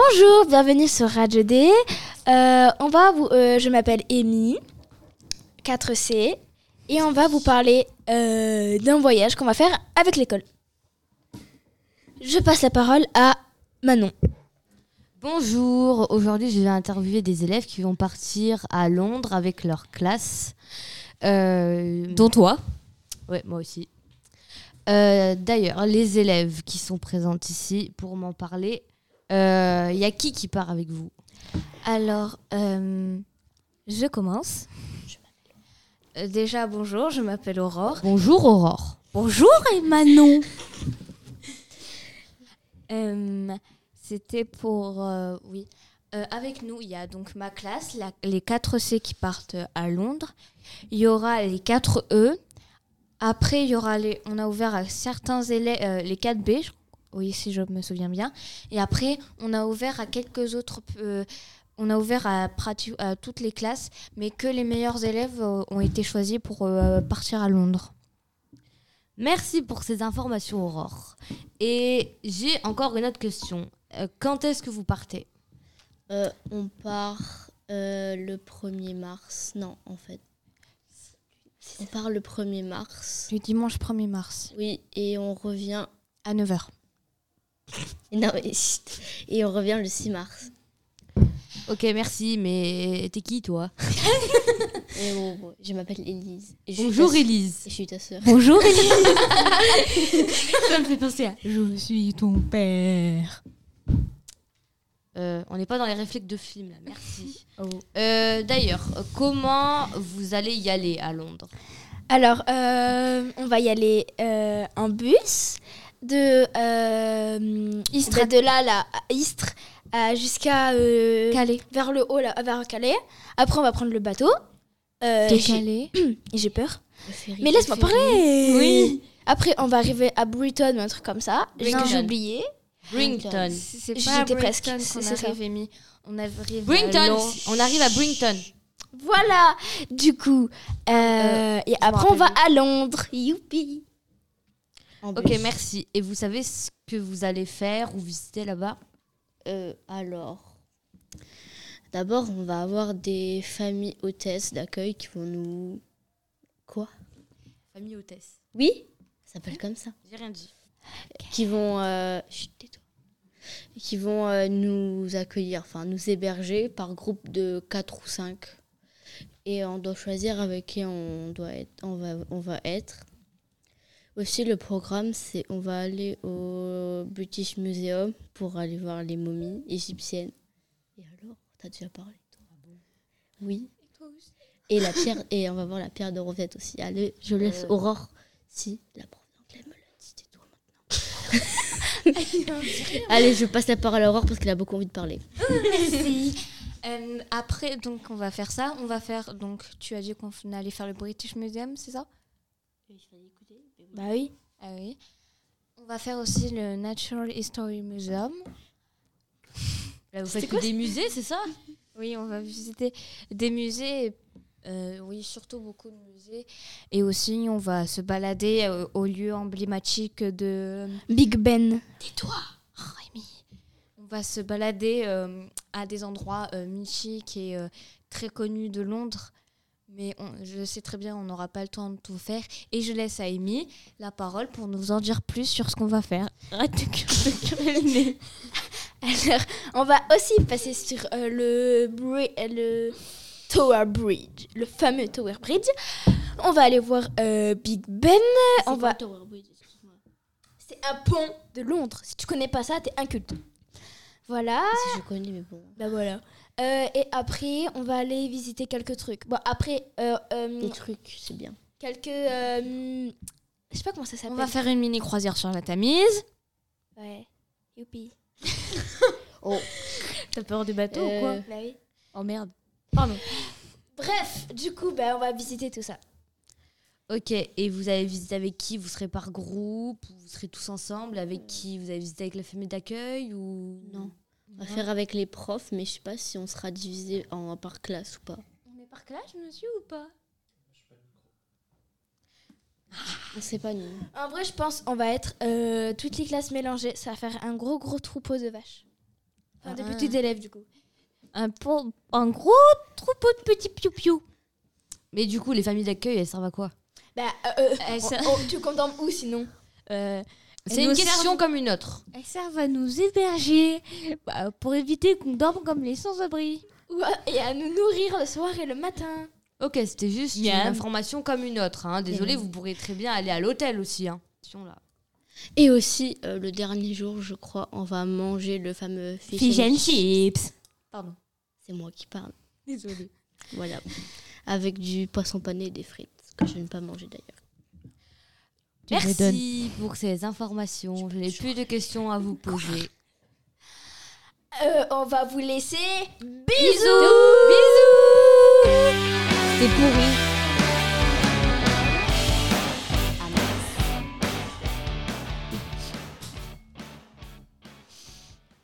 Bonjour, bienvenue sur Radio D. Je m'appelle Amy, 4C, et on va vous parler d'un voyage qu'on va faire avec l'école. Je passe la parole à Manon. Bonjour, aujourd'hui je vais interviewer des élèves qui vont partir à Londres avec leur classe. Dont toi. Ouais, moi aussi. D'ailleurs, les élèves qui sont présents ici pour m'en parler, y a qui part avec vous ? Alors, je commence. Déjà, bonjour, je m'appelle Aurore. Bonjour Aurore. Bonjour Manon. C'était pour... avec nous, il y a donc ma classe, les 4C qui partent à Londres. Il y aura les 4E. Après, il y aura on a ouvert à certains élèves, les 4B, oui, si je me souviens bien. Et après, on a ouvert à quelques autres... on a ouvert à toutes les classes, mais que les meilleurs élèves ont été choisis pour partir à Londres. Merci pour ces informations Aurore. Et j'ai encore une autre question. Quand est-ce que vous partez ? On part le 1er mars. Non, en fait. On part le 1er mars. Le dimanche 1er mars. Oui, et on revient... À 9h. Non, mais... Et on revient le 6 mars. Ok, merci, mais t'es qui toi ? Je m'appelle Élise. Bonjour Élise. Et je suis ta sœur. Bonjour Élise. Ça me fait penser à « Je suis ton père ». On n'est pas dans les réflexes de film, là. Merci. D'ailleurs, comment vous allez y aller à Londres ? Alors, on va y aller en bus de Istres, de là à Istres jusqu'à Calais. vers le haut, là, vers Calais. Après, on va prendre le bateau. Calais. J'ai peur. Mais laisse-moi parler. Oui. Après, on va arriver à Brighton ou un truc comme ça. J'ai oublié. Brington. C'est pas J'y à étais Brington presque. qu'on C'est ça. arrive, Amy. On arrive Brington. On arrive à Brington. Voilà. Du coup, et après, on va à Londres. Youpi. Ok, merci. Et vous savez ce que vous allez faire ou visiter là-bas ? Alors, d'abord, on va avoir des familles hôtesses d'accueil qui vont nous... Quoi ? Famille hôtesse. Oui, ça s'appelle comme ça. J'ai rien dit. Qui vont... Chut, tais-toi. Qui vont nous accueillir, enfin nous héberger par groupe de 4 ou 5. Et on doit choisir avec qui on va être. Aussi, le programme, c'est on va aller au British Museum pour aller voir les momies égyptiennes. Et alors, t'as déjà parlé, toi ? Ah bon ? Oui. Et toi aussi ? Et la pierre, et on va voir la pierre de Rosette aussi. Allez, je laisse Aurore. Si, la prof d'anglais me l'a dit, tais-toi maintenant. Allez, je passe la parole à Aurore parce qu'elle a beaucoup envie de parler. Merci. Après, donc, on va faire ça. On va faire, donc, tu as dit qu'on allait faire le British Museum, c'est ça ? Bah oui. Ah oui. On va faire aussi le Natural History Museum. Là, vous faites des musées, c'est ça ? Oui, on va visiter des musées. Oui, surtout beaucoup de musées. Et aussi, on va se balader au lieu emblématique de... Big Ben. Tais-toi, Rémi. On va se balader à des endroits mythiques et très connus de Londres. Mais je sais très bien, on n'aura pas le temps de tout faire. Et je laisse à Amy la parole pour nous en dire plus sur ce qu'on va faire. Arrête de curer le nez. Alors, on va aussi passer sur le Tower Bridge, le fameux Tower Bridge. On va aller voir Big Ben. Tower Bridge, excuse-moi. C'est un pont de Londres. Si tu connais pas ça, t'es inculte. Voilà. Si je connais, mais bon. Bah voilà. Et après, on va aller visiter quelques trucs. Bon, après, Des trucs, c'est bien. quelques... je sais pas comment ça s'appelle. On va faire une mini croisière sur la Tamise. Ouais. Youpi. Oh. T'as peur du bateau ou quoi ? Bah oui. Oh merde. Pardon. Bref, du coup, bah, on va visiter tout ça. Ok, et vous allez visiter avec qui ? Vous serez par groupe ? Vous serez tous ensemble ? Avec qui ? Vous allez visiter avec la famille d'accueil ou... Non. On va faire avec les profs, mais je sais pas si on sera divisé par classe ou pas. On est par classe, monsieur, ou pas ? On sait pas, nous. En vrai, je pense on va être toutes les classes mélangées. Ça va faire un gros troupeau de vaches. Enfin, des petits élèves, du coup. Un gros troupeau de petits piou-piou. Mais du coup, les familles d'accueil, elles servent à quoi? Tu condamnes où sinon C'est une question comme une autre. Elles servent à nous héberger pour éviter qu'on dorme comme les sans-abri. Et à nous nourrir le soir et le matin. Ok, c'était juste une information comme une autre. Hein. Désolé, vous pourrez très bien aller à l'hôtel aussi. Hein. Attention, là. Et aussi, le dernier jour, je crois, on va manger le fameux Fish and chips. Pardon. C'est moi qui parle. Désolée. Voilà. Avec du poisson pané et des frites, que je n'ai pas mangé d'ailleurs. Merci pour ces informations. Je n'ai plus de questions à vous poser. On va vous laisser. Bisous. C'est pourri.